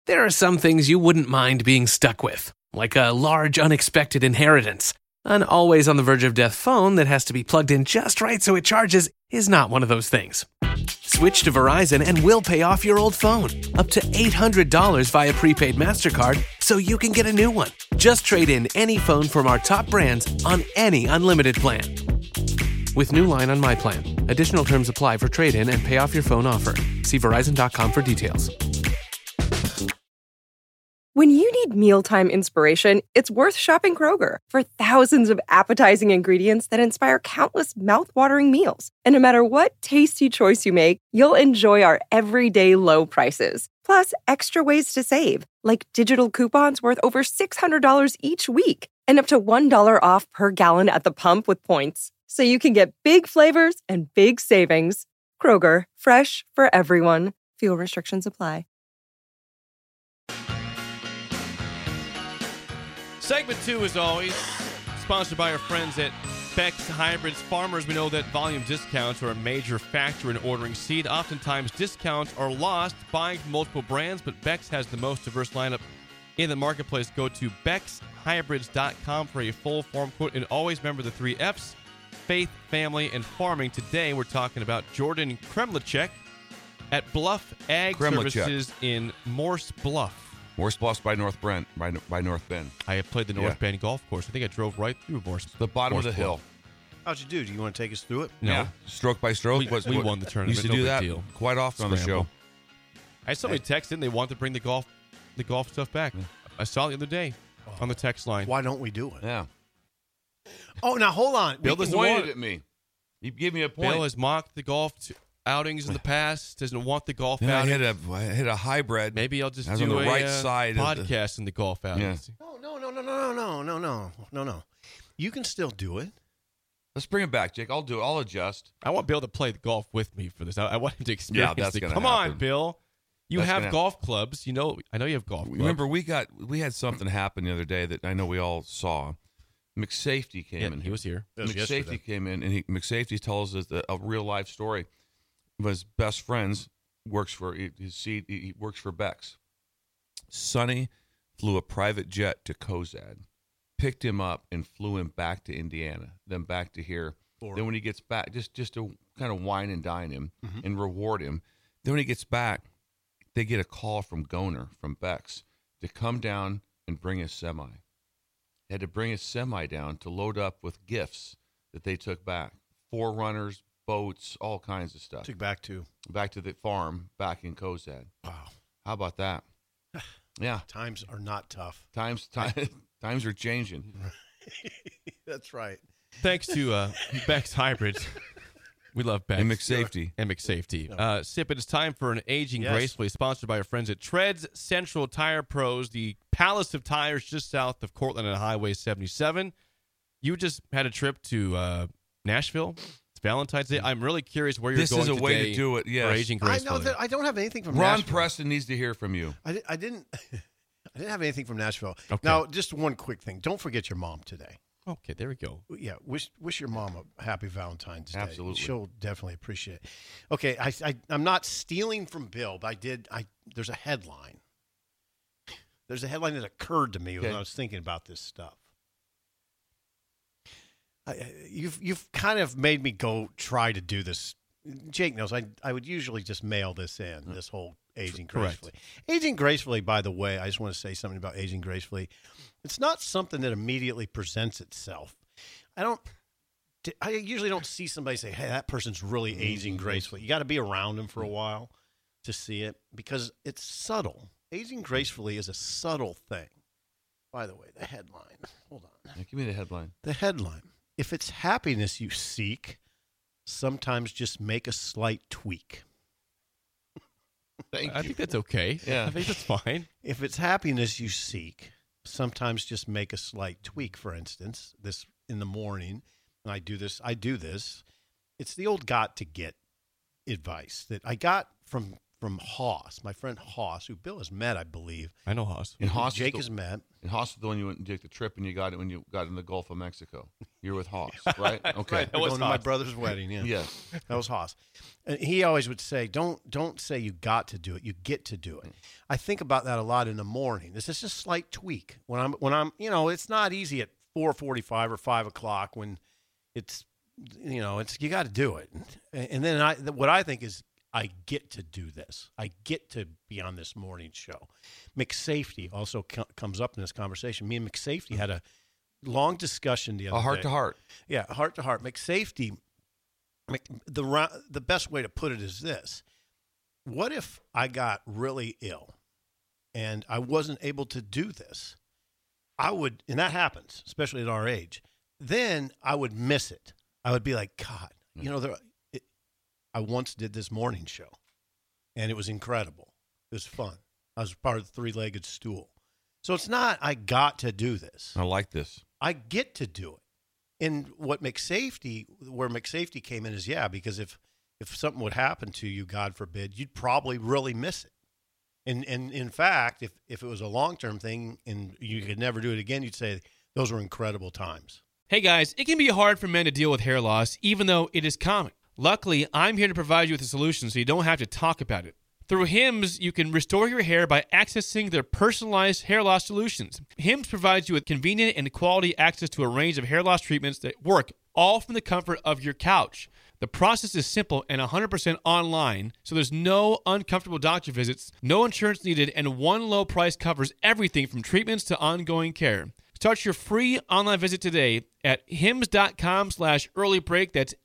There are some things you wouldn't mind being stuck with, like a large unexpected inheritance. An always on the verge of death phone that has to be plugged in just right so it charges is not one of those things. Switch to Verizon and we'll pay off your old phone, up to $800 via prepaid MasterCard, so you can get a new one. Just trade in any phone from our top brands on any unlimited plan. With new line on My Plan. Additional terms apply for trade-in and pay off your phone offer. See Verizon.com for details. When you need mealtime inspiration, it's worth shopping Kroger for thousands of appetizing ingredients that inspire countless mouth-watering meals. And no matter what tasty choice you make, you'll enjoy our everyday low prices. Plus, extra ways to save, like digital coupons worth over $600 each week and up to $1 off per gallon at the pump with points. So you can get big flavors and big savings. Kroger, fresh for everyone. Fuel restrictions apply. Segment 2, as always, sponsored by our friends at Beck's Hybrids. Farmers, we know that volume discounts are a major factor in ordering seed. Oftentimes, discounts are lost buying from multiple brands, but Beck's has the most diverse lineup in the marketplace. Go to beckshybrids.com for a full farm quote. And always remember the 3 F's, faith, family, and farming. Today, we're talking about Jordan Kremlicek at Bluff Ag Services in Morse Bluff. Morse Bluff's by North Bend. By North Bend. I have played the North Bend golf course. I think I drove right through Morse. The bottom Morse of the hill. How'd you do? Do you want to take us through it? No. Yeah. Stroke by stroke. We won the tournament. Used to do that deal. quite often on the show. I had somebody text in. They want to bring the golf stuff back. Yeah. I saw it the other day on the text line. Why don't we do it? Yeah. Oh, now hold on. Bill doesn't pointed want it. at me. You gave me a point. Bill has mocked the golf outings in the past. Doesn't want the golf I outing. hit a hybrid. Maybe I'll just I was do on the a right side podcast in the golf outings. Yeah. No. You can still do it. Let's bring it back, Jake. I'll do it. I'll adjust. I want Bill to play the golf with me for this. I want him to experience that's it. gonna Come happen. on, Bill. You That's have gonna golf clubs. I know you have golf clubs. Remember, we had something happen the other day that I know we all saw. McSafety came in. He was here. It was yesterday. McSafety came in, and McSafety tells us a real life story. His best friends works for Beck's. Sonny flew a private jet to Cozad, picked him up, and flew him back to Indiana, then back to here. Then when he gets back, just to kind of wine and dine him and reward him. Then when he gets back, they get a call from Goner, from Beck's, to come down and bring a semi. They had to bring a semi down to load up with gifts that they took back. 4Runners, boats, all kinds of stuff. Took back to the farm back in Cozad. Wow. How about that? Yeah. Times are not tough. Times are changing. That's right. Thanks to Beck's Hybrids. We love Beck's. And McSafety. And McSafety. Sip, it is time for an Aging Gracefully, sponsored by our friends at Treads Central Tire Pros, the palace of tires just south of Cortland on Highway 77. You just had a trip to Nashville. It's Valentine's Day. I'm really curious where you're This going is a today way to do it, yes. for Aging I Gracefully. know that I don't have anything from Ron Nashville. Preston needs to hear from you. I didn't have anything from Nashville. Okay. Now, just one quick thing. Don't forget your mom today. Okay, there we go. Yeah, wish your mom a happy Valentine's Day. Absolutely. She'll definitely appreciate it. Okay, I'm not stealing from Bill, but there's a headline. There's a headline that occurred to me when I was thinking about this stuff. You've kind of made me go try to do this. Jake knows I would usually just mail this in, this whole Aging Gracefully. Aging Gracefully, by the way, I just want to say something about Aging Gracefully. It's not something that immediately presents itself. I usually don't see somebody say, hey, that person's really aging gracefully. You got to be around them for a while to see it because it's subtle. Aging gracefully is a subtle thing. By the way, the headline. Hold on. Yeah, give me the headline. The headline. If it's happiness you seek, sometimes just make a slight tweak. I think that's okay. Yeah. I think that's fine. If it's happiness you seek, sometimes just make a slight tweak. For instance, this in the morning, and I do this. It's the old got to get advice that I got from from Haas, my friend Haas, who Bill has met, I believe. I know Haas. And Haas Jake is has met. And Haas is the one you went and took the trip and you got it when you got in the Gulf of Mexico. You're with Haas, right? Okay. Right. That We're was going to my Haas. brother's wedding. Yeah. Yes. That was Haas. And he always would say, don't say you got to do it. You get to do it. I think about that a lot in the morning. This is a slight tweak. When I'm it's not easy at 4:45 or 5 o'clock when it's you got to do it. And then what I think is I get to do this. I get to be on this morning show. McSafety also comes up in this conversation. Me and McSafety had a long discussion the other day. A heart to heart. Yeah, heart to heart. McSafety, the best way to put it is this. What if I got really ill and I wasn't able to do this? I would, and that happens, especially at our age, then I would miss it. I would be like, God, I once did this morning show, and it was incredible. It was fun. I was part of the three-legged stool. So it's not I got to do this. I like this. I get to do it. And where McSafety came in is, because if something would happen to you, God forbid, you'd probably really miss it. And in fact, if it was a long-term thing and you could never do it again, you'd say those were incredible times. Hey guys, it can be hard for men to deal with hair loss, even though it is common. Luckily, I'm here to provide you with a solution so you don't have to talk about it. Through Hims, you can restore your hair by accessing their personalized hair loss solutions. Hims provides you with convenient and quality access to a range of hair loss treatments that work all from the comfort of your couch. The process is simple and 100% online, so there's no uncomfortable doctor visits, no insurance needed, and one low price covers everything from treatments to ongoing care. Start your free online visit today at hims.com/earlybreak. That's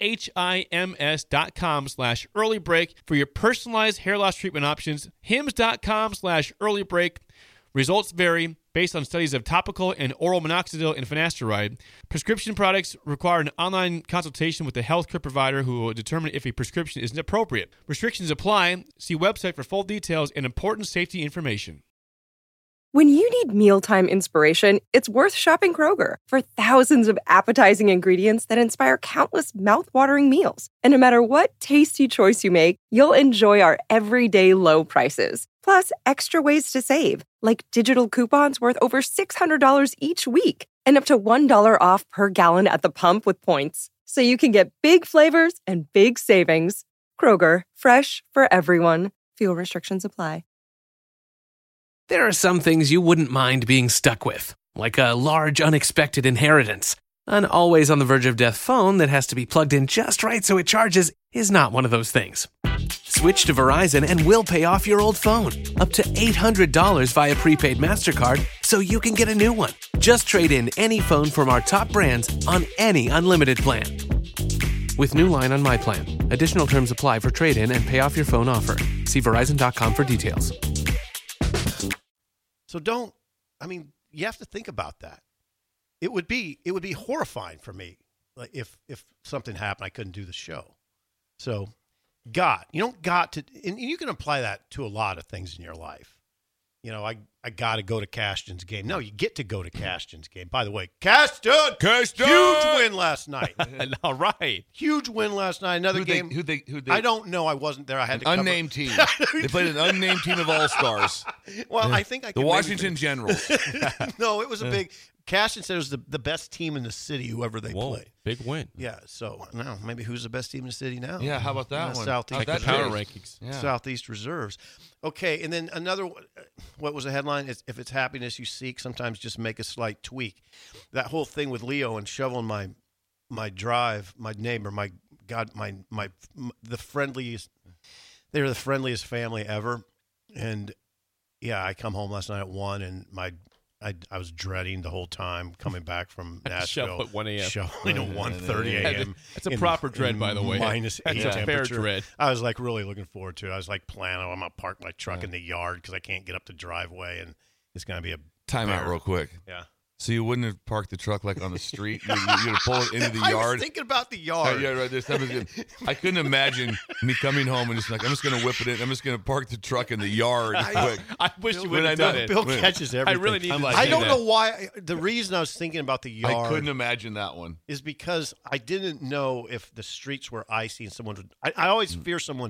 HIMS.com/earlybreak for your personalized hair loss treatment options. hims.com/earlybreak. Results vary based on studies of topical and oral minoxidil and finasteride. Prescription products require an online consultation with a healthcare provider who will determine if a prescription is appropriate. Restrictions apply. See website for full details and important safety information. When you need mealtime inspiration, it's worth shopping Kroger for thousands of appetizing ingredients that inspire countless mouth-watering meals. And no matter what tasty choice you make, you'll enjoy our everyday low prices. Plus, extra ways to save, like digital coupons worth over $600 each week and up to $1 off per gallon at the pump with points. So you can get big flavors and big savings. Kroger, fresh for everyone. Fuel restrictions apply. There are some things you wouldn't mind being stuck with, like a large unexpected inheritance. An always on the verge of death phone that has to be plugged in just right so it charges is not one of those things. Switch to Verizon and we'll pay off your old phone, up to $800 via prepaid MasterCard, so you can get a new one. Just trade in any phone from our top brands on any unlimited plan. With new line on My Plan. Additional terms apply for trade-in and pay off your phone offer. See Verizon.com for details. So you have to think about that. It would be horrifying for me, like if something happened, I couldn't do the show. So you don't got to, and you can apply that to a lot of things in your life. I got to go to Cashton's game. No, you get to go to Cashton's game. By the way, Cashton! Huge win last night. All right. Huge win last night. Another game. Who they? I don't know. I wasn't there. I had to cover. Unnamed team. They played an unnamed team of all-stars. Well, I think I The can Washington Generals. No, it was a big. Cashton said it was the best team in the city, whoever they Whoa, played. big win. Yeah, so now maybe who's the best team in the city now? Yeah, how about that one? Southeast. Like the How'd that power be? rankings. Yeah. Southeast Reserves. Okay, and then another, what was the headline? Is if it's happiness you seek, sometimes just make a slight tweak. That whole thing with Leo and shoveling my drive, my neighbor, the friendliest, they were the friendliest family ever. And yeah, I come home last night at 1 and I was dreading the whole time coming back from Nashville. Shovel at 1 a.m. Shoveling at 1:30 a.m. That's a proper dread, by the way. Minus 8 That's a fair temperature. dread. I was like really looking forward to it. I was like planning, I'm going to park my truck in the yard because I can't get up the driveway, and it's going to be a Time out bear. real quick. Yeah. So you wouldn't have parked the truck like on the street? You're going to pull it into the I yard? was thinking about the yard. Yeah, right. I couldn't imagine me coming home and just like, I'm just going to whip it in. I'm just going to park the truck in the yard quick. I wish you Bill- would have done it. Bill catches everything. I really need to I see don't that. know why. The reason I was thinking about the yard I couldn't imagine that one. is because I didn't know if the streets were icy and someone would. I always fear someone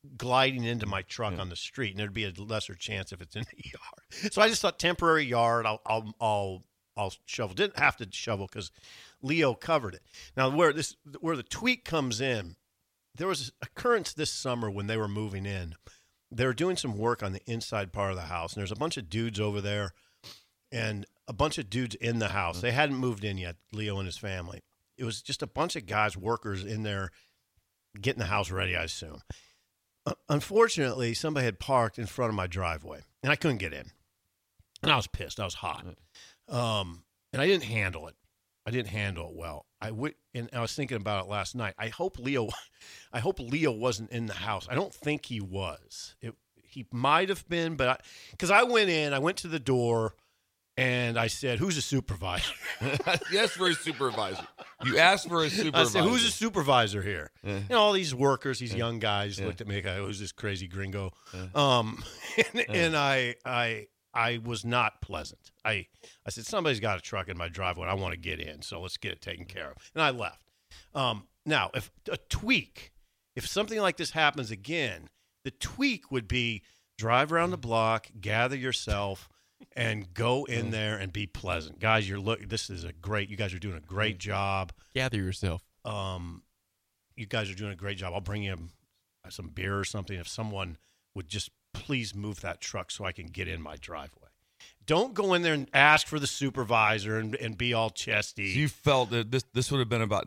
gliding into my truck on the street, and there'd be a lesser chance if it's in the yard. So I just thought temporary yard. I'll shovel. Didn't have to shovel because Leo covered it. Now where the tweak comes in, there was an occurrence this summer when they were moving in. They were doing some work on the inside part of the house, and there's a bunch of dudes over there, and a bunch of dudes in the house. They hadn't moved in yet, Leo and his family. It was just a bunch of guys, workers in there, getting the house ready, I assume. Unfortunately, somebody had parked in front of my driveway, and I couldn't get in. And I was pissed. I was hot. And I didn't handle it. I didn't handle it well. And I was thinking about it last night. I hope Leo wasn't in the house. I don't think he was. He might have been, but because I went to the door, and I said, "Who's a supervisor?" Yes, for a supervisor. You asked for a supervisor. I said, "Who's a supervisor here?" Yeah. All these workers, these young guys looked at me like, "Who's this crazy gringo?" And I was not pleasant. I said, "Somebody's got a truck in my driveway. I want to get in, so let's get it taken care of." And I left. Now, if something like this happens again, the tweak would be drive around the block, gather yourself, and go in there and be pleasant. Guys, you guys are doing a great job. Gather yourself. You guys are doing a great job. I'll bring you some beer or something if someone would just please move that truck so I can get in my driveway. Don't go in there and ask for the supervisor and be all chesty. So you felt that this would have been about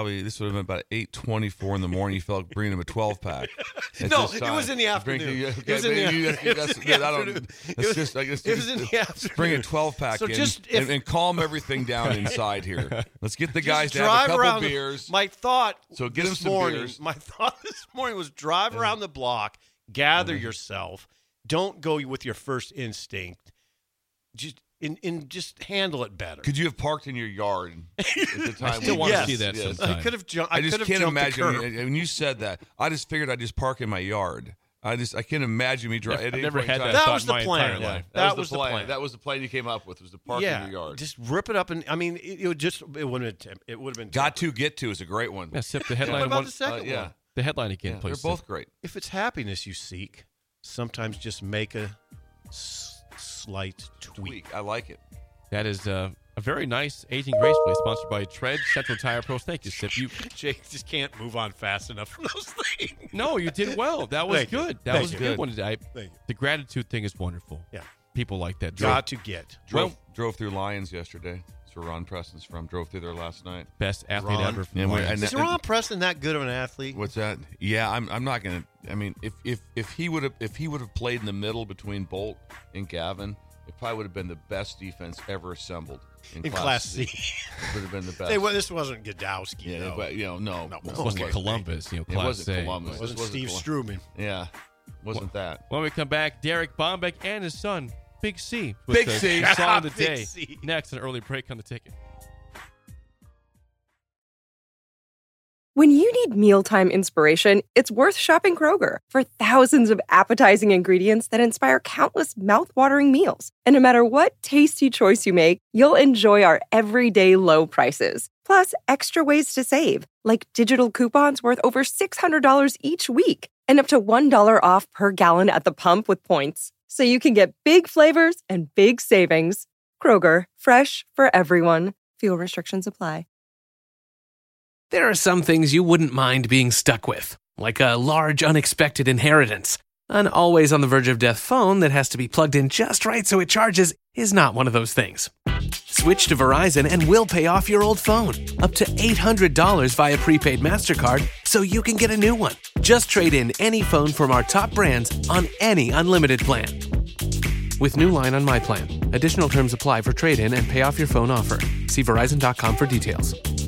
8:24 in the morning. You felt bringing him a 12-pack. No, it was in the afternoon. It was in the afternoon. Bring a 12-pack and calm everything down inside here. Let's get the guys to have a couple beers. My thought. So get them some beers. My thought this morning was drive around the block, gather yourself. Don't go with your first instinct. Just handle it better. Could you have parked in your yard at the time? I still want to see that sometime. I could have jumped. I just can't imagine. When you said that, I just figured I'd just park in my yard. I can't imagine me driving. I've never had that. That thought was the my plan. entire life. That was the plan. That was the plan you came up with, was to park in your yard. Just rip it up, and I mean, it would have been. Got to get to is a great one. Yeah, except the headline. What about the second one? The headline again, please. They're both great. If it's happiness you seek, sometimes just make a slight tweak. I like it. That is a very nice Aging Gracefully, sponsored by Tread Central Tire Pros. Thank you, Sip. Jake just can't move on fast enough from those things. No, you did well. That was good. That was a good one. Thank you. The gratitude thing is wonderful. Yeah. People like that. Got to get. Drove through Lions yesterday. That's where Ron Preston's from. Drove through there last night. Best athlete ever. Is Ron Preston that good of an athlete? What's that? Yeah, I'm not gonna. I mean, if he would have played in the middle between Bolt and Gavin, it probably would have been the best defense ever assembled in Class C. Would have been the best. This wasn't Godowski. Yeah, but no, it wasn't Columbus. Class A. It wasn't Columbus. It wasn't Steve Struman. Yeah, wasn't that. When we come back, Derek Bombeck and his son, Big C. Big C. Song of the Big day. C. Next, an early break on the ticket. When you need mealtime inspiration, it's worth shopping Kroger. For thousands of appetizing ingredients that inspire countless mouthwatering meals. And no matter what tasty choice you make, you'll enjoy our everyday low prices. Plus, extra ways to save, like digital coupons worth over $600 each week. And up to $1 off per gallon at the pump with points. So you can get big flavors and big savings. Kroger, fresh for everyone. Fuel restrictions apply. There are some things you wouldn't mind being stuck with, like a large unexpected inheritance. An always on the verge of death phone that has to be plugged in just right so it charges is not one of those things. Switch to Verizon and we'll pay off your old phone, up to $800 via prepaid MasterCard, so you can get a new one. Just trade in any phone from our top brands on any unlimited plan. With new line on My Plan. Additional terms apply for trade-in and pay off your phone offer. See Verizon.com for details.